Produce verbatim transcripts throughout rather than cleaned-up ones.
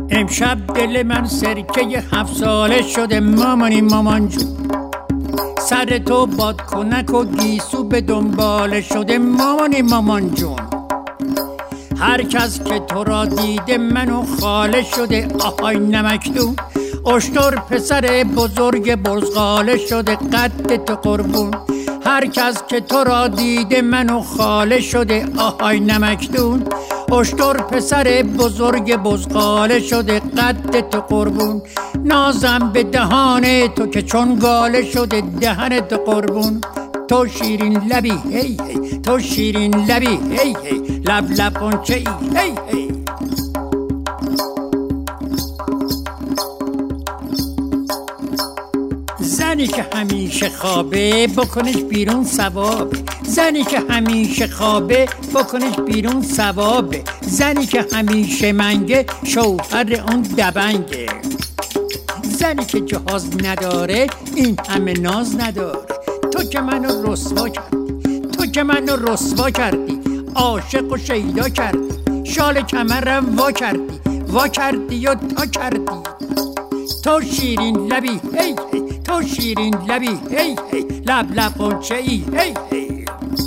امشب دل من سرکه هفت ساله شده مامانی مامان جون، سر تو بادکنک و گیسو به دنباله شده مامانی مامان جون. هر کس که تو را دیده منو خاله شده آهای نمکدون، اشتر پسر بزرگ برزغاله شده قد تو قربون. هر کس که تو را دیده منو خاله شده آهای نمکدون، اشتر پسر بزرگ بزغاله شده قد تو قربون. نازم به دهان تو که چون گاله شده دهن تو قربون. تو شیرین لبی هی هی، تو شیرین لبی هی هی، لب لب قنچه ای هی هی. زنی که همیشه خوابه بکنش بیرون ثواب، زنی که همیشه خوابه بکنش بیرون ثواب، زنی که همیشه منگه شوهر اون دبنگه. زنی که جهاز نداره این همه ناز نداره. تو که منو رسوا کردی، تو که منو رسوا کردی، عاشق و شیدا کردی، شال کمرم وا کردی، وا کردی و تا کردی. تو شیرین لبی هی هی، تو شیرین لبی هی هی، لب لب قنچه ای هی هی.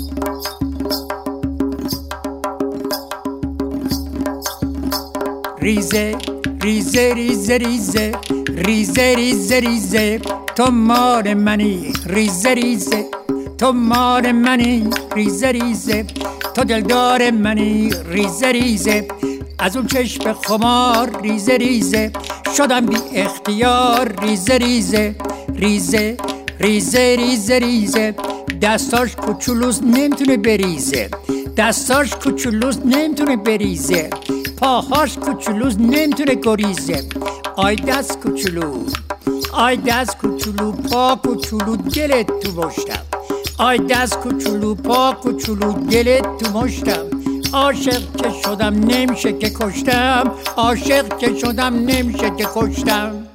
ریزه ریزه ریزه ریزه ریزه ریزه ریزه، تو مال منی ریزه ریزه، تو مال منی ریزه ریزه، تو دلدار منی ریزه ریزه. از اون چشم خمار ریزه ریزه شدم بی اختیار ریزه ریزه. ریزه ریزه ریزه ریزه، دستاش کوچولوست نمیتونه بریزه، دستاش کوچولوست نمیتونه بریزه، پاهاش کوچولوست نمیتونه گریزه. آی دست کوچولو، آی دست کوچولو، پا کوچولو، دلت تو مشتم. آی دست کوچولو، پا کوچولو، دلت تو مشتم. عاشق که شدم نمیشه که کشتم، عاشق که شدم نمیشه که کشتم.